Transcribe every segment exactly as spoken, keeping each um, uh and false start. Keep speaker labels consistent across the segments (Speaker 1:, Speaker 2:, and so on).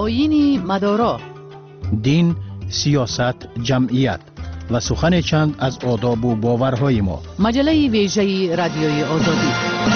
Speaker 1: آیین مدارا،
Speaker 2: دین، سیاست، جمعیت و سخن چند از آداب و باورهای ما.
Speaker 1: مجله ویژه رادیوی آزادی.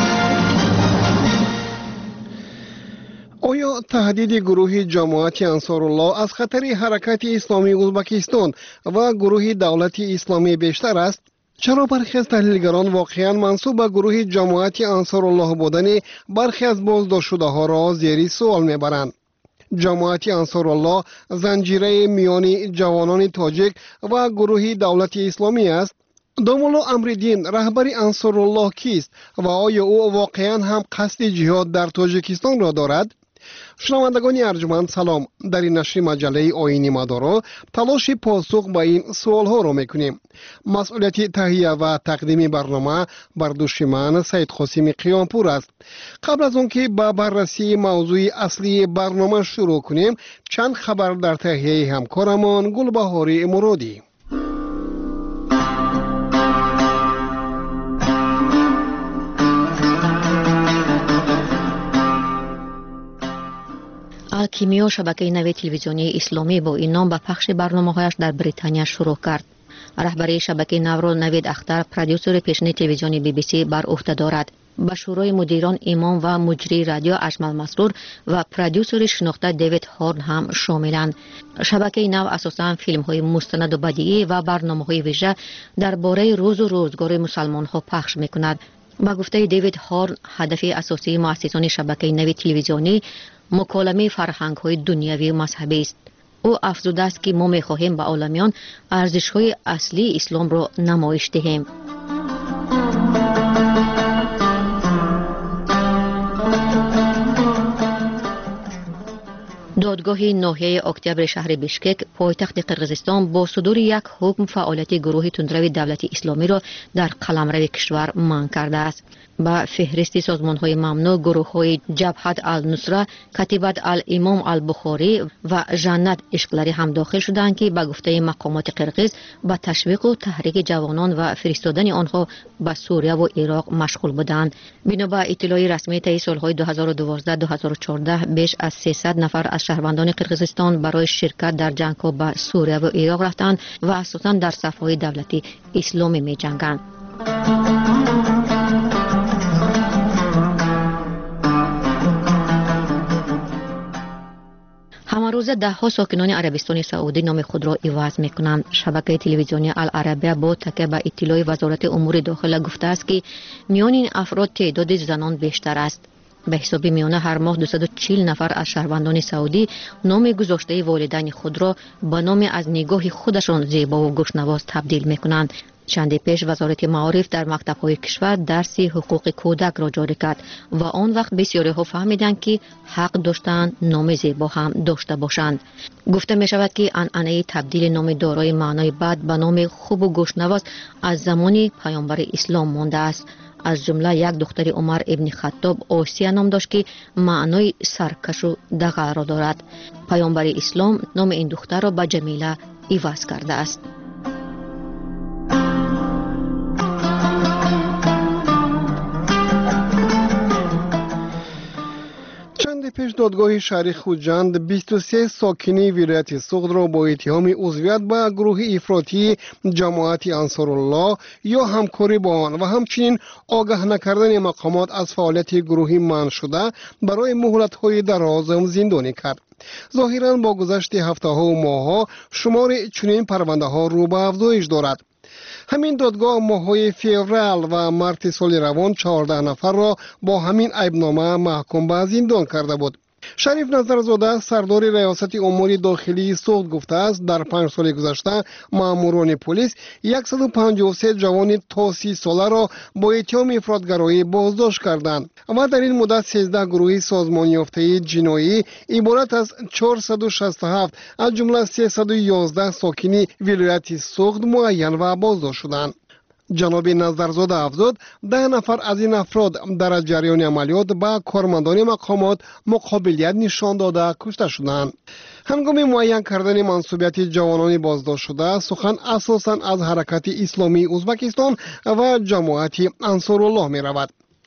Speaker 3: آیا تهدید گروه جماعت انصارالله از خطر حرکت اسلامی ازبکستان و گروه دولت اسلامی بیشتر است؟ چرا برخی از تحلیلگران واقعا منسوب به گروه جماعت انصارالله بودن برخی از بازداشت شده ها را زیر سوال میبرند؟ جماعت انصارالله زنجیره میان جوانان تاجیک و گروه دولت اسلامی است. دامولا امردین رهبر انصارالله کیست و آیا او واقعا هم قصد جهاد در تاجیکستان را دارد؟ شنوندگان ارجمند سلام. در این نشر مجله آیین مدارا تلاش پاسخ به این سوال ها را میکنیم. مسئولیت تهیه و تقدیم برنامه بر دوش من سید قاسم قیامپور است. قبل از آنکه به بررسی موضوع اصلی برنامه شروع کنیم، چند خبر در تهیه همکارمان گلبهاری مرادی.
Speaker 4: الکیمیو شبکه نوی تلویزیونی اسلامی با این نام به پخش برنامه‌هایش در بریتانیا شروع کرد. رهبری شبکه نو را نوید اختر، پرودیوسر پیشین تلویزیونی بی بی سی بر عهده دارد. به شورای مدیران امام و مجری رادیو اجمل مسرور و پرودیوسر شناخته دیوید هورن هم شاملند. شبکه نو اساساً فیلم‌های مستند و بدیعی و برنامه‌های ویژه درباره روز و روزگار مسلمان‌ها پخش می‌کند. با گفته دیوید هورن، هدف اساسی مؤسسان شبکه نوی تلویزیونی مکالمه فرهنگ‌های دنیوی و مذهبی است. او افزوده است که ما می‌خواهیم به عالمیان ارزش‌های اصلی اسلام را نمایش دهیم. دادگاه ناحیه اکتبر شهر بیشکک پایتخت قرقیزستان با صدور یک حکم فعالیت گروه تندروی دولت اسلامی را در قلمرو کشور منع کرده است. با فهرست سازمان‌های ممنوع گروه‌های جبهت النصره، کتیبت الامام البخاری و جنت اشقلری هم داخل شدند که به گفته مقامات قرقیز به تشویق و تحریک جوانان و فرستادن آنها به سوریه و عراق مشغول بودند. بنا به اطلاع رسمی طی سال‌های دو هزار و دوازده تا دو هزار و چهارده بیش از سیصد نفر از شهروندان قرقیزستان برای شرکت در جنگ‌ها به سوریه و عراق رفتند و اساساً در صف‌های دولتی اسلامی می‌جنگند. همه روز ده ها ساکنان عربستان سعودی نام خود را عوض می کنند. شبکه تلویزیونی العربیه با تکیه به اطلاع وزارت امور داخله گفته است که میان این افراد تعداد زنان بیشتر است. به حساب میانه هر ماه دویست و چهل نفر از شهروندان سعودی نام گذاشته والدین خود را به نام از نگاه خودشان زیبا و گوشنواز تبدیل می کنند. چندی پیش وزارت معارف در مکتب‌های کشور درس حقوق کودک را جاری کرد و آن وقت بسیاری ها فهمیدند که حق داشتند نام زیبا هم داشته باشند. گفته می شود که عنعنه تبدیل نام دارای معنای بد به نام خوب و گوشنواز از زمان پیامبر اسلام مانده است. از جمله یک دختر عمر ابن خطاب آسیه نام داشت که معنای سرکش و دغل را دارد. پیامبر اسلام نام این دختر را به جمیله عوض کرده است.
Speaker 3: پیش دادگاه شهر خوجند بیست و سه ساکنی ولایت سوغد را با اتهام عضویت به گروه افراطی جماعت انصارالله یا همکاری با آن و همچنین آگاه نکردن مقامات از فعالیت گروهی منع شده برای مهلت‌های دراز زندانی کرد. ظاهراً با گذشت هفته‌ها و ماه‌ها شمار چنین پرونده‌ها رو به افزایش دارد. همین دادگاه ماه‌های فوریه و مارس سال روان چهارده نفر را با همین عیبنامه محکوم به زندان کرده بود. شریف نظرزاده سردار ریاست امور داخلی سوغد گفته است در پنج سال گذشته ماموران پلیس صد و پنجاه و سه جوان تا سی ساله را با اتهام افراطگرایی بازداشت کردند و در این مدت سیزده گروه سازمان یافته جنایی عبارت از چهارصد و شصت و هفت از جمله سیصد و یازده ساکنی ولایت سوغد معین و بازداشت شدند. جناب نظرزاده افزود ده نفر از این افراد در جریان عملیات به کارمندان مقامات مقابلیت نشان داده کشته شدند. هنگام معین کردن منصوبیت جوانان بازداشت شده سخن اساساً از حرکت اسلامی ازبکستان و جماعت انصارالله می رود.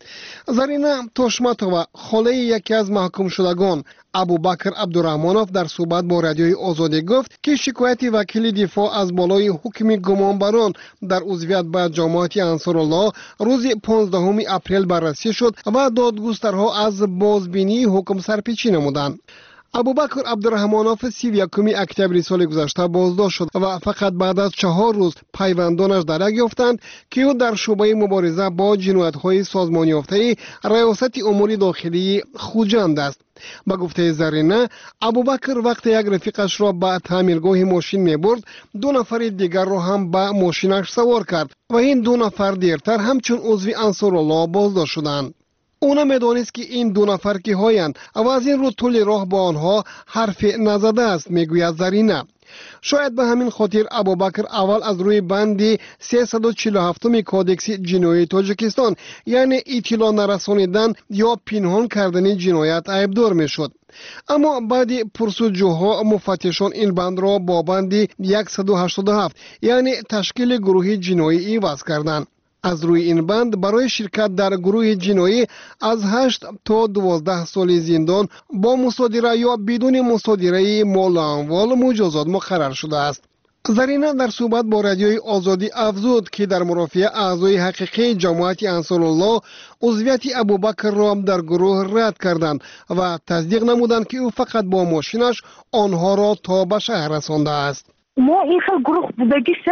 Speaker 3: زرینه توشماتووا خاله یکی از محکوم شدگان ابوبکر عبدالرحمانوف در صحبت با رادیوی آزادی گفت که شکایت وکیل دفاع از بالای حکم گمانبران در عضویت به جماعت انصارالله روز پانزدهم اپریل بررسی شد و دادگسترها از بازبینی حکم سرپیچی نمودند. ابوبکر عبدالرحمانوف سی و یکم اکتبر سال گذشته بازداشت شد و فقط بعد از چهار روز پیوندانش درک یافتند که او در شعبه مبارزه با جنایت‌های سازمانی یافته ریاست امور داخلی خوجند است. با گفته زرینه، ابوبکر وقتی یک رفیقش را به تعمیرگاه ماشین می‌برد، دو نفر دیگر را هم به ماشینش سوار کرد و این دو نفر دیرتر همچون عضو انصارالله بازداشت شدند. اونا میدانست که این دو نفر که هایند و از این رو طول راه با آنها حرف نزده است، میگوید زرینه. شاید به همین خاطر ابوبکر اول از روی بند سیصد و چهل و هفت کودکس جنایی تاجیکستان یعنی اطلاع نرسانیدن یا پنهان کردن جنایت عیبدار میشد. اما بعد پرسجوها مفتشان این بند را با بند صد و هشتاد و هفت یعنی تشکیل گروه جنایی عوض کردند. از روی این بند برای شرکت در گروه جنایی از هشت تا دوازده سال زندان با مصادره یا بدون مصادره مال و اموال مجازات مقرر شده است. زرینه در صحبت با رادیوی آزادی افزود که در مرافعه اعضای حقیقی جماعت انصارالله عضویت ابوبکر را در گروه رد کردند و تصدیق نمودند که او فقط با ماشینش آنها را تا به شهر رسانده است.
Speaker 5: ما این خیلی گروه بودگیشه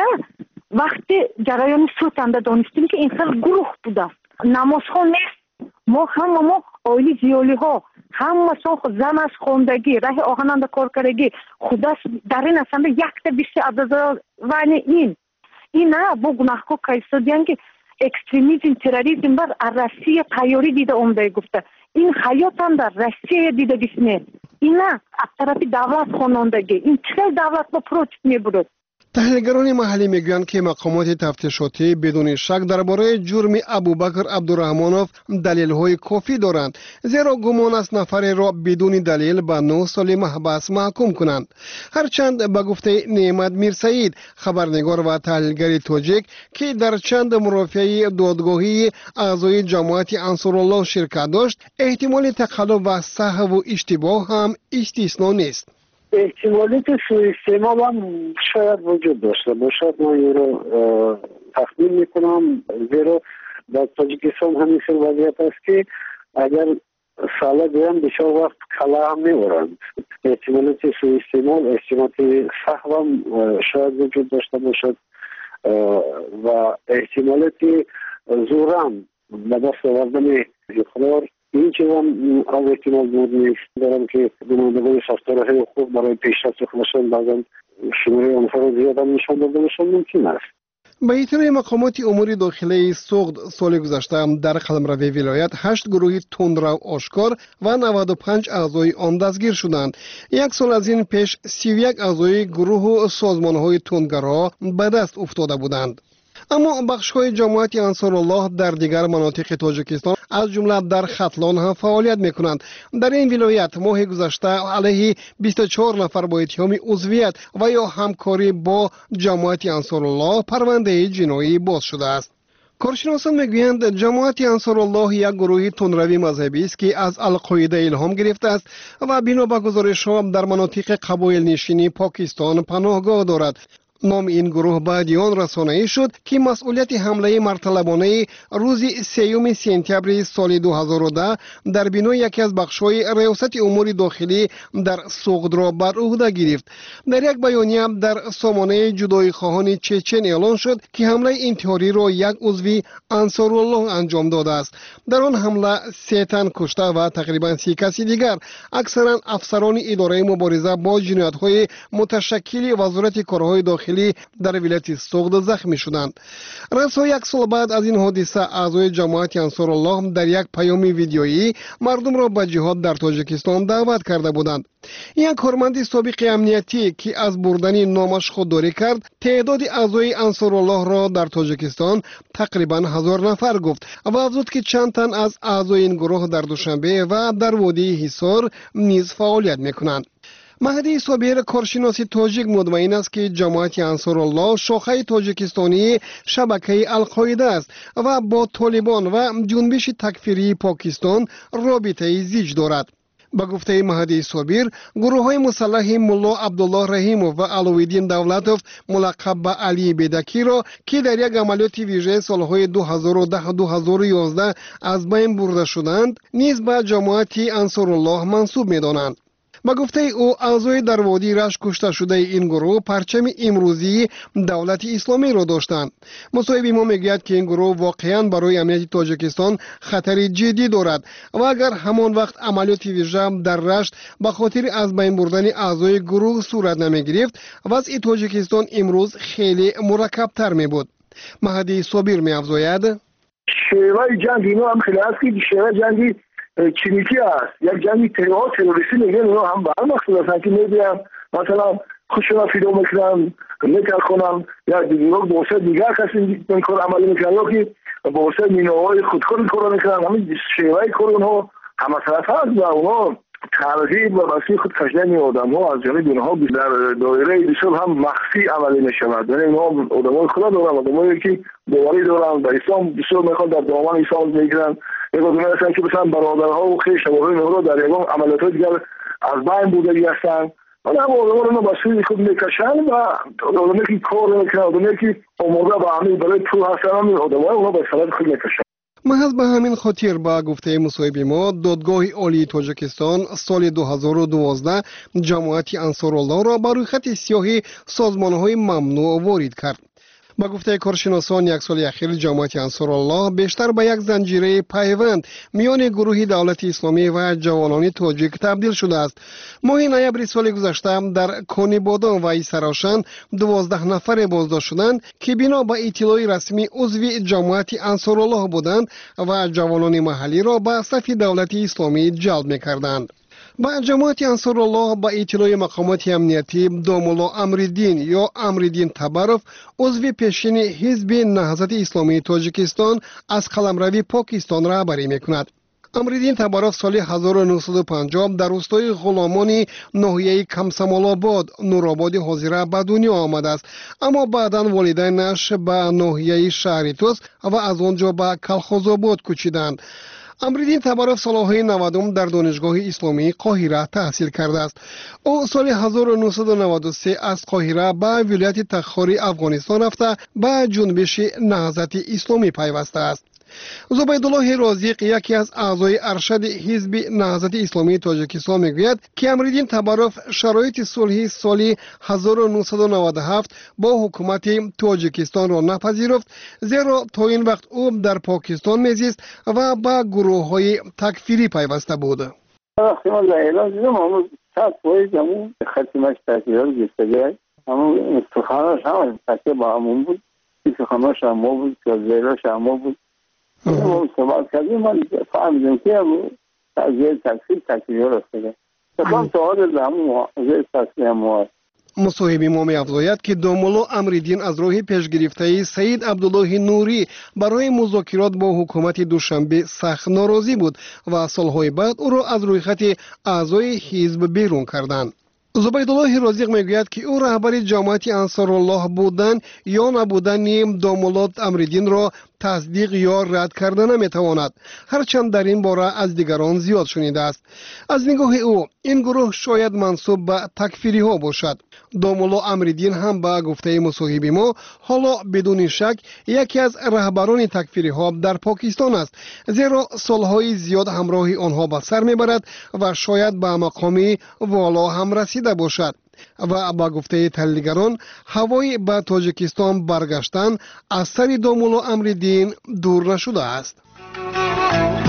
Speaker 5: وقتی جریان سود هم دانستیم که این خیلی گروه بوده، نماز ها نیست، ما همه ما آیلی زیالی ها همه سان زن از خوندگی راه آهنند کار کردگی خود است در این اصلا یک تا بیشتر عدد وانی این این نه با گناه که کایستادیان که اکستریمیزم تروریسم بر روسیه تیاری دیده اومده گفته این حیات هم در روسیه دیده بیشنه این نه از طرف دولت خوانندگی این چه دولت با پروچ میبرد.
Speaker 3: تحلیلگران محلی میگویند که مقامات تفتیشاتی بدون شک درباره جرم ابوبکر عبدالرحمانوف دلیل‌های کافی دارند، زیرا گمان است نفر را بدون دلیل به نه سال محبس محکوم کنند. هرچند به گفته نعمت میرسعید خبرنگار و تحلیلگر تاجیک که در چند مرافعه دادگاهی اعضای جماعت انصارالله شرکت داشت، احتمال تقلب و سهو و اشتباه هم استثنا نیست.
Speaker 6: احتمالیت سوء استعمال هم شاید وجود داشته باشد. من این رو تخمین میکنم زیرا در تاجیکستان همین سر وضعیت است که اگر ساله بیان بسیار وقت کلا هم میورند. احتمالیت سوء استعمال احتمالیت سهو هم شاید وجود داشته باشد و احتمالیت زورم به دست آوردن اقرار این چیز هم از احتمال بود نیست. دارم که نمایندگان ساختارهای حقوق برای پیشرفت خودشان بعضا شماره آنها را زیاد هم نشان داده باشند ممکن است.
Speaker 3: به اطلاع مقامات امور داخلی سوغد سال گذشته در قلمرو ولایت هشت گروه تندرو آشکار و نود و پنج اعضای آن دستگیر شدند. یک سال از این پیش سی و یک اعضای گروه و سازمانهای تندگرا به دست افتاده بودند. اما بخش‌های جماعت انصارالله در دیگر مناطق تاجیکستان از جمله در ختلان هم فعالیت می‌کنند. در این ولایت ماه گذشته علیه بیست و چهار نفر با اتهام عضویت و یا همکاری با جماعت انصارالله پرونده جنایی باز شده است. کارشناسان میگویند جماعت انصارالله یک گروه تندروی مذهبی است که از القاعده الهام گرفته است و بنا به گزارش‌ها در مناطق قبایل نشینی پاکستان پناهگاه دارد. نام این گروه بعد آن رسانه‌ای شد که مسئولیت حمله مرتلبانه روز سیوم سپتامبر سال دو هزار و ده در بینای یکی از بخش‌های ریاست امور داخلی در سوغد را بر عهده گرفت. در یک بیانیه در سامانه جدایی خواهان چچن اعلان شد که حمله انتحاری را یک عضو انصارالله انجام داده است. در آن حمله سه تن کشته و تقریبا سی کسی دیگر اکثرا افسران اداره مبارزه با جنایت‌های متشکل وزارت کارهای داخلی در ولایت سوغد زخمی شدند. رسا یک سال بعد از این حادثه اعضای جماعت انصارالله در یک پیام ویدیویی مردم را به جهاد در تاجیکستان دعوت کرده بودند. یک کارمند سابق امنیتی که از بردن نامش خودداری کرد تعداد اعضای انصارالله را در تاجیکستان تقریبا هزار نفر گفت و افزود که چند تن از اعضای این گروه در دوشنبه و در وادی حصار نیز فعالیت میکنند. مهدی صابر کارشناس تاجیک مطمئن است که جماعت انصارالله شاخه تاجیکستانی شبکه القاعده است و با طالبان و جنبش تکفیری پاکستان رابطه زیج دارد. با گفته مهدی صابر، گروه های مسلح ملا عبدالله رحیموف و علویدین دولتوف ملقب به علی بدکی را که در یک عملیات ویژه سالهای دو هزار و ده و دو هزار و یازده از بین برده شدند نیز به جماعت انصارالله منسوب می‌دانند. با گفته او، اعضای در وادی رشت کشته شده این گروه پرچم امروزی دولت اسلامی را داشتند. مصاحب ما میگوید که این گروه واقعا برای امنیت تاجیکستان خطری جدی دارد و اگر همان وقت عملیات ویژه در رشت به خاطر از بین بردن اعضای گروه صورت نمیگرفت، وضع تاجیکستان امروز خیلی مرکب تر می بود. مهدی صابر می افزاید:
Speaker 7: شیوه جنگ اینو هم خیلی هست که شیوه جنگی کینیکی است، یک جنگی ترور تروریستی میگن، اونا هم به هم مقصود هستن که میبیم مثلا خوشونا فیدو میکنن میتر کنن یا دیگه بوسه دیگر کسی این کار عملی میکنن یا که بوسه مینوهای خودکار کار میکنن. همین شیوه کار اونها همه طرف هست و اونا ترغیب و بسی خود کشدن آدم ها از جانب اونها در دایره بسیار هم مخفی عملی میشود. یعنی اونها آدم های خدا دارن، آدم هایی که باوری دارن، در اسلام بسیار میخوان در دامن اسلام میگیرن. یک آدم هستن که مثلا برادرها و خیش شبابه نهرو در یکم عملیات دیگر از بین بودگی هستن. حالا هم آدم ها رو بسیار خود میکشن و آدم هایی که کار میکنن، آدم هایی که آموزه به همین برای پول هستن، همین آدم ها اونا به صورت خود میکشن.
Speaker 3: محض به همین خاطر با گفته مصاحب ما، دادگاه عالی تاجیکستان سال دو هزار و دوازده جماعت انصارالله را بر روی خط سیاه سازمان‌های ممنوع وارد کرد. با گفته کارشناسان، یک سال اخیر جماعت انصارالله بیشتر به یک زنجیره پیوند میان گروه دولت اسلامی و جوانان تاجیک تبدیل شده است. ماه نوامبر سال گذشته در کانیبادان و ایسراشان دوازده نفر بازداشت شدند که بنا به اطلاع رسمی عضو جماعت انصارالله بودند و جوانان محلی را به صف دولت اسلامی جلب می‌کردند. با جماعت انصارالله با اطلاع مقامات امنیتی، دامولا امریدین یا امریدین تبروف عضو پیشین حزب نهضت اسلامی تاجیکستان از قلمروی پاکستان رهبری میکند. امریدین تبروف سال هزار و نهصد و پنجاه در روستای غلامان ناحیه کمسمال‌آباد نورآباد حاضره به دنیا آمده است، اما بعدا والدینش به ناحیه شهر توس و از آنجا به کلخوزآباد کوچیدند. امریدین تبروف سالهای نود در دانشگاه اسلامی قاهره تحصیل کرده است. او سال هزار و نهصد و نود و سه از قاهره به ولایت تخاری افغانستان رفته به جنبش نهضت اسلامی پیوسته است. زبیدالله رازق، یکی از اعضای ارشد حزب نهضت اسلامی تاجیکستان، میگوید که امریدین تبروف شرایط صلحی سال هزار و نهصد و نود و هفت با حکومت تاجیکستان را نپذیرفت، زیرا تا این وقت او در پاکستان میزیست و با گروه های تکفیری پیوسته بود.
Speaker 8: وقتی من در اعلان دیدم همون صد پاییز همون ختیمش تحصیلات گستگه همون استخاناش همون تکیه با همون بود، استخاناش هم بود، زیراش هم بود. ما صحبت کردیم، من فهمیدم که همون تغییر تکفیر تکفیری ها رسته تمام تا حال همون زیر تکفیر هم.
Speaker 3: مصاحب ما می افزاید که دامولا امریدین از راه پیش گرفته سید عبدالله نوری برای مذاکرات با حکومت دوشنبه سخت ناراضی بود و سالهای بعد او را از روی خط اعضای حزب بیرون کردند. زبیدالله رازق میگوید که او رهبر جماعت انصارالله بودن یا نبودن دامولا امریدین را تصدیق یا رد کردن نمیتواند، هرچند در این باره از دیگران زیاد شنیده است. از نگاه او این گروه شاید منسوب به تکفیری ها باشد. دامولا امریدین هم به گفته مصاحب ما حالا بدون شک یکی از رهبران تکفیری ها در پاکستان است، زیرا سالهای زیاد همراه آنها به سر میبرد و شاید به مقامی والا هم رسیده باشد. و با گفته تحلیلگران هوای به تاجیکستان برگشتن از سر دامولا امریدین دور نشده است.